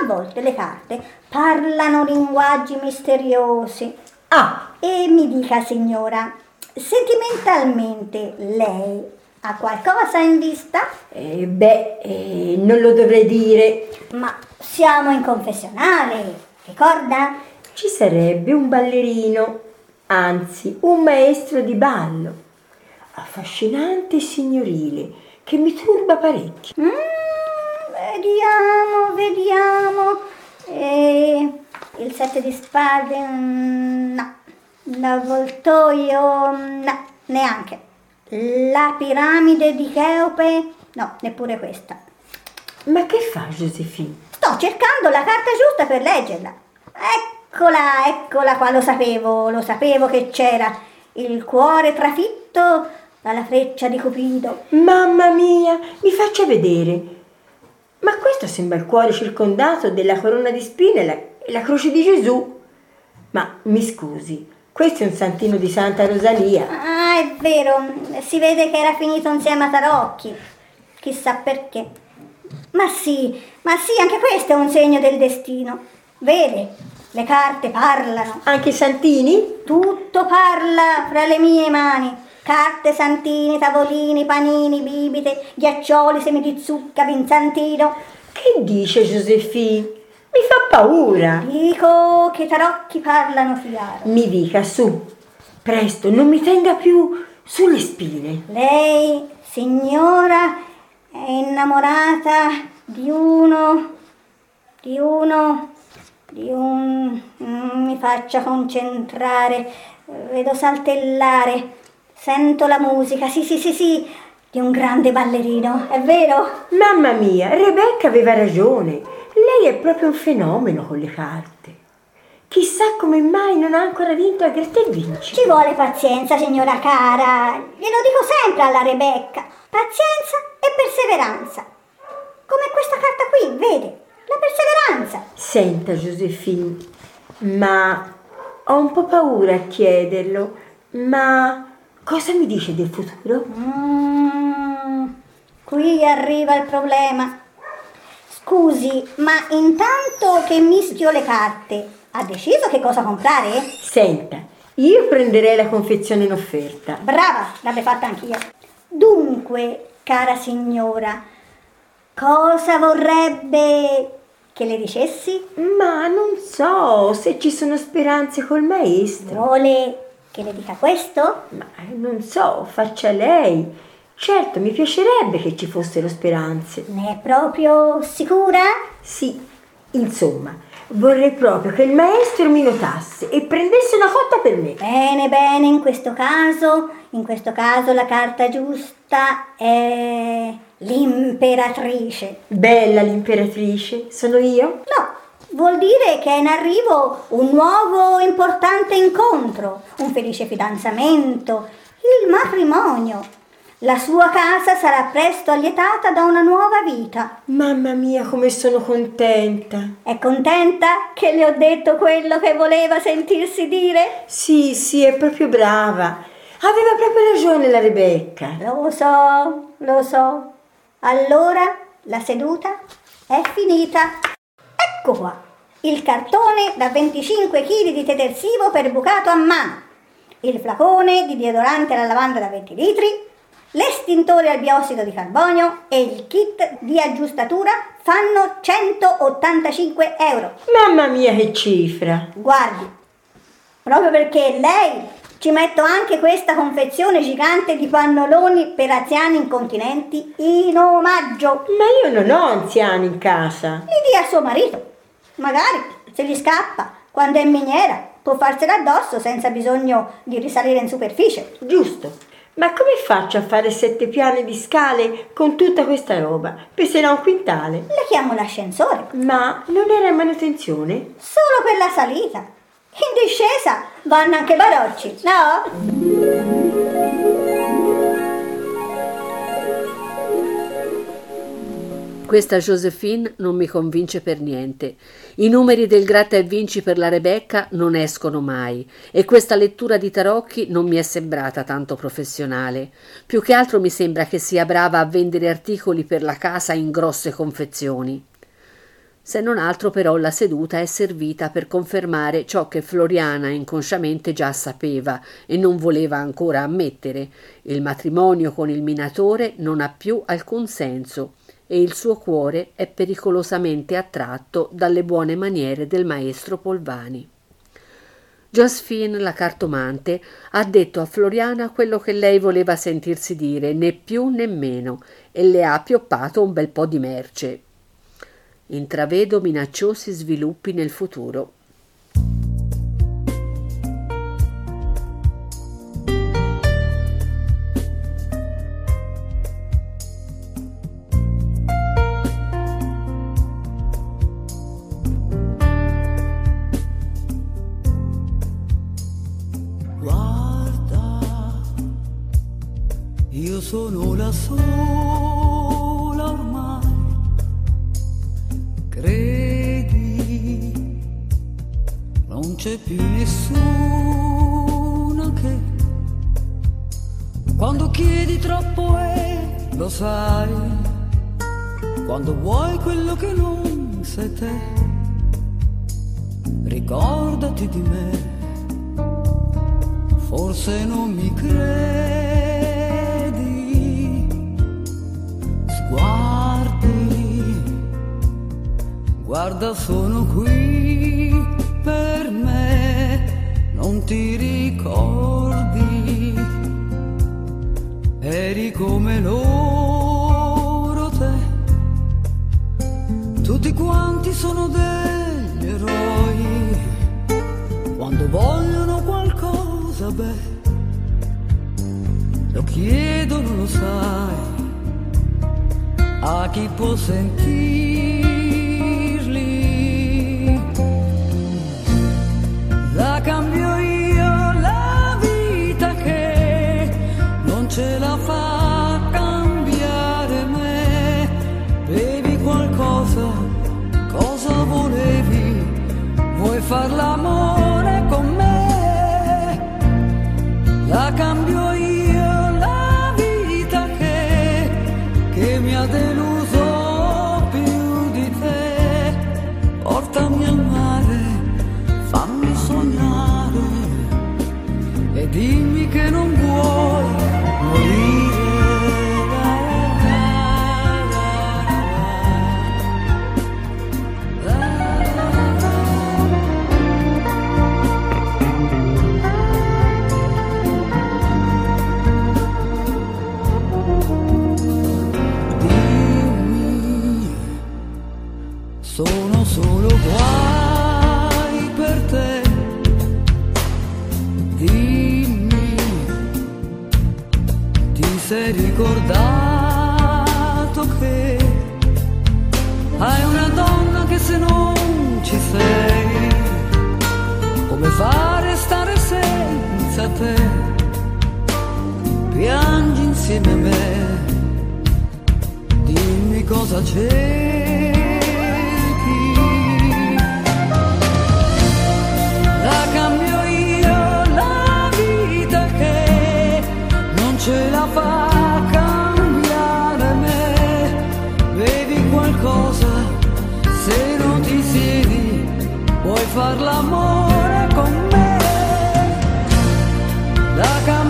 A volte le carte parlano linguaggi misteriosi. E mi dica, signora, sentimentalmente lei ha qualcosa in vista? Non lo dovrei dire. Ma siamo in confessionale, ricorda? Ci sarebbe un ballerino, anzi un maestro di ballo, affascinante e signorile, che mi turba parecchio. Vediamo. Il 7 di spade, no. L'avvoltoio, no, neanche. La piramide di Cheope, no, neppure questa. Ma che fa, Josephine? Sto cercando la carta giusta per leggerla. Eccola qua, lo sapevo che c'era. Il cuore trafitto dalla freccia di Cupido. Mamma mia, mi faccia vedere. Ma questo sembra il cuore circondato della corona di spine e la croce di Gesù. Ma mi scusi, questo è un santino di Santa Rosalia. Ah, è vero, si vede che era finito insieme a Tarocchi. Chissà perché. Ma sì, anche questo è un segno del destino. Vede, le carte parlano. Anche i santini? Tutto parla fra le mie mani. Carte, santini, tavolini, panini, bibite, ghiaccioli, semi di zucca, vinzantino. Che dice Josephine? Mi fa paura. Dico che i tarocchi parlano chiaro. Mi dica, su, presto, non mi tenga più sulle spine. Lei, signora, è innamorata di un... mi faccia concentrare, vedo saltellare. Sento la musica, sì, di un grande ballerino, è vero? Mamma mia, Rebecca aveva ragione. Lei è proprio un fenomeno con le carte. Chissà come mai non ha ancora vinto a Gratta e Vinci. Ci vuole pazienza, signora cara. Glielo dico sempre alla Rebecca. Pazienza e perseveranza. Come questa carta qui, vede? La perseveranza. Senta, Josephine, ma ho un po' paura a chiederlo, ma... cosa mi dice del futuro? Qui arriva il problema. Scusi, ma intanto che mischio le carte, ha deciso che cosa comprare? Senta, io prenderei la confezione in offerta. Brava, l'avrei fatta anch'io. Dunque, cara signora, cosa vorrebbe che le dicessi? Ma non so se ci sono speranze col maestro. Vuole che le dica questo? Ma non so, faccia lei. Certo, mi piacerebbe che ci fossero speranze. Ne è proprio sicura? Sì, insomma, vorrei proprio che il maestro mi notasse e prendesse una cotta per me. Bene, in questo caso la carta giusta è l'imperatrice. Bella l'imperatrice, sono io? No. Vuol dire che è in arrivo un nuovo importante incontro, un felice fidanzamento, il matrimonio. La sua casa sarà presto allietata da una nuova vita. Mamma mia, come sono contenta. È contenta che le ho detto quello che voleva sentirsi dire? Sì, è proprio brava. Aveva proprio ragione la Rebecca. Lo so. Allora la seduta è finita. Ecco qua, il cartone da 25 kg di detersivo per bucato a mano, il flacone di deodorante alla lavanda da 20 litri, l'estintore al biossido di carbonio e il kit di aggiustatura fanno 185 euro. Mamma mia, che cifra! Guardi, proprio perché lei ci metto anche questa confezione gigante di pannoloni per anziani incontinenti in omaggio. Ma io non ho anziani in casa. Li dia a suo marito. Magari, se gli scappa, quando è miniera, può farsela addosso senza bisogno di risalire in superficie. Giusto. Ma come faccio a fare 7 piani di scale con tutta questa roba? Peserà un quintale. Le chiamo l'ascensore. Ma non era in manutenzione? Solo per la salita. In discesa vanno anche barocci, no? Questa Josephine non mi convince per niente. I numeri del Gratta e Vinci per la Rebecca non escono mai e questa lettura di tarocchi non mi è sembrata tanto professionale. Più che altro mi sembra che sia brava a vendere articoli per la casa in grosse confezioni. Se non altro però la seduta è servita per confermare ciò che Floriana inconsciamente già sapeva e non voleva ancora ammettere: il matrimonio con il minatore non ha più alcun senso e il suo cuore è pericolosamente attratto dalle buone maniere del maestro Polvani. Josephine, la cartomante, ha detto a Floriana quello che lei voleva sentirsi dire, né più né meno, e le ha appioppato un bel po' di merce. Intravedo minacciosi sviluppi nel futuro. Io sono la sola ormai, credi, non c'è più nessuno che quando chiedi troppo lo sai, quando vuoi quello che non sei te, ricordati di me, forse non mi credi. Guarda, sono qui per me, non ti ricordi, eri come loro te, tutti quanti sono degli eroi, quando vogliono qualcosa, lo chiedono, lo sai, a chi può sentirli. La cambio io la vita che non ce la fa cambiare me. Bevi qualcosa, cosa volevi? Vuoi far l'amore con me? La cambio io la vita che mi ha deluso più di te. Portami al mare, fammi sognare e dimmi che non vuoi morire. Dimmi, sono solo guai per te. Dimmi, ti sei ricordato che hai una donna che se non ci sei, come fa a restare senza te? Piangi insieme a me, dimmi cosa cerchi. La cambio io la vita che non ce la fa cambiare me. Bevi qualcosa, se non ti siedi vuoi far l'amore con me. La